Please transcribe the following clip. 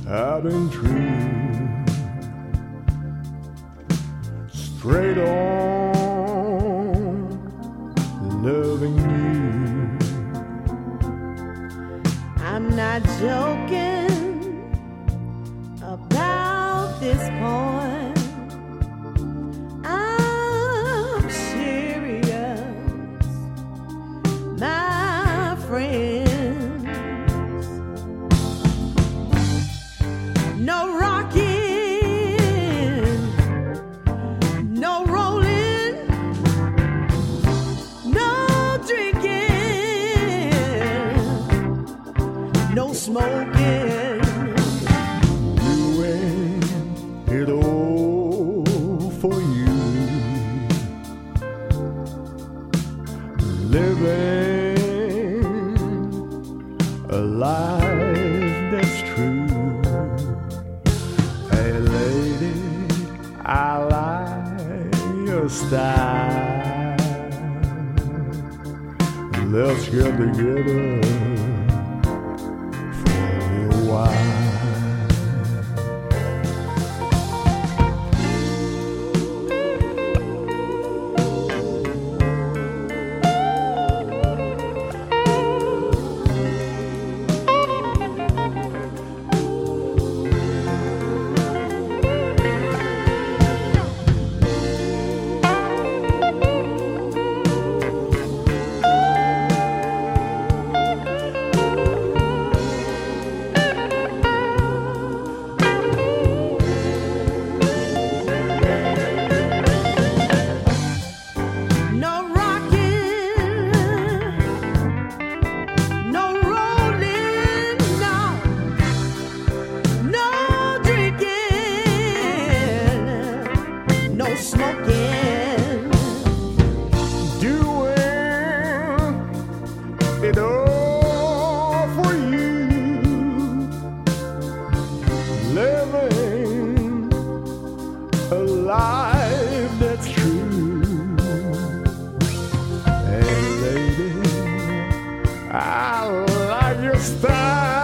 I've been true, straight on loving you. I'm not joking about this point. I'm serious, my friends. No rocking, no rolling, no drinking, no smoking. Doing it all for you, living a life that's true. Hey lady, I like your style. Let's get together for a little while. Smoking, Doing it all for you, living a life that's true. Hey lady, I like your style.